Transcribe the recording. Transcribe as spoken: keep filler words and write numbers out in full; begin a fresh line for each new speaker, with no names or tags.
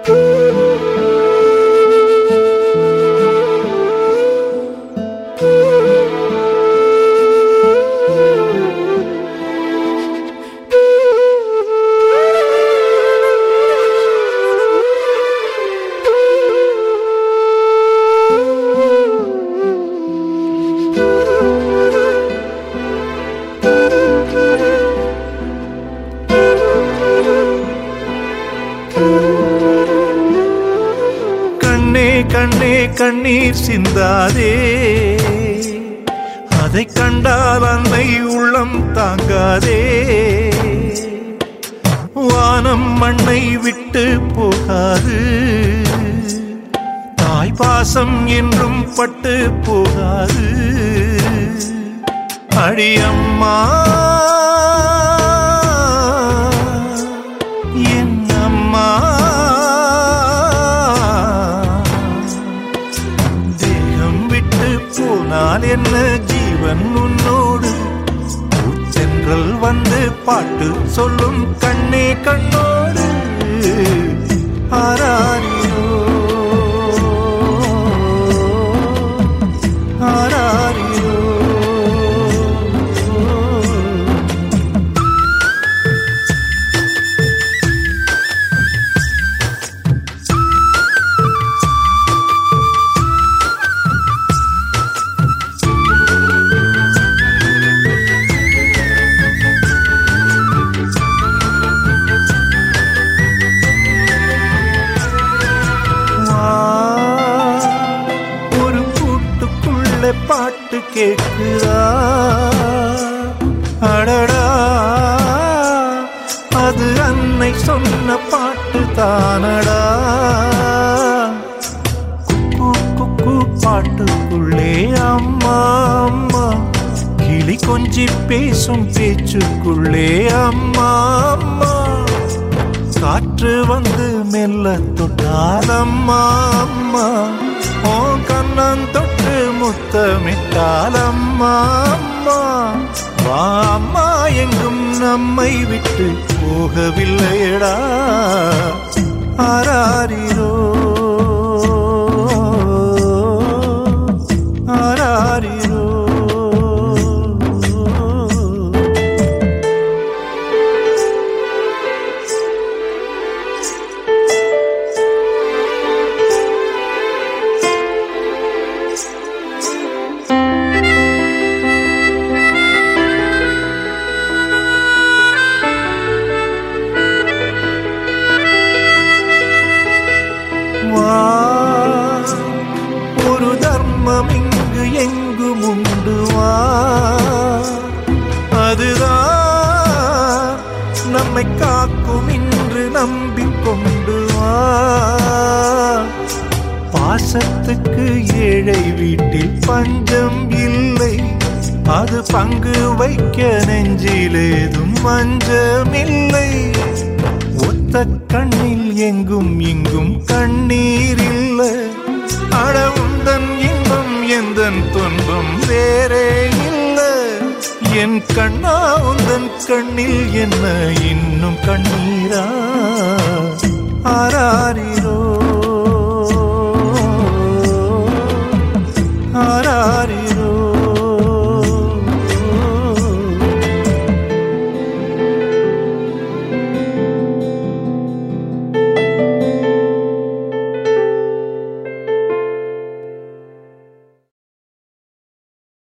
கண்ணே கண்ணீர் சிந்தாதே, அதை கண்டால் அன்னை உள்ளம் தாங்காதே. வானம் மண்ணை விட்டு போகாது, தாய் பாசம் என்றும் பட்டு போகாது. அடியம்மா என் அம்மா, போனால் என்ன ஜீவன் உன்னோடு. பூச்சென்றல் வந்து பாட்டு சொல்லும் கண்ணே கண்ணோடு. ஆராரிரோ ஆராரிரோ. பாட்டு கேட்குதா, அடடா அது அன்னை சொன்ன பாட்டு தானடா. குக்கு குக்கு பாட்டுக்குள்ளே அம்மா அம்மா, கிளி கொஞ்சி பேசும் பேச்சுக்குள்ளே அம்மா அம்மா. காற்று வந்து மெல்ல தொட்டால் அம்மா அம்மா, ஓ கண்ணன் தொட்டு முத்தமிட்டால் அம்மா அம்மா. வா அம்மா எங்கும் நம்மை விட்டு போகவில்லையடா. ஆராரிரோ ஆராரிரோ. ஒரு தர்மம் இங்கு எங்கும் உண்டு வா, அதுதான் நம்மை காக்கும் இன்று நம்பிக்கொண்டு வா. பாசத்துக்கு ஏழை வீட்டில் பஞ்சம் இல்லை, அது பங்கு வைக்க நெஞ்சிலேதும் மஞ்சமில்லை. ஒத்த கண்ணில் எங்கும் இங்கும் கண்ணீர் இல்லை, அடவுந்தன் இன்பம் எந்தன் துன்பம் வேறே இல்லை. என் கண்ணா உந்தன் கண்ணில் என்ன இன்னும் கண்ணீரா.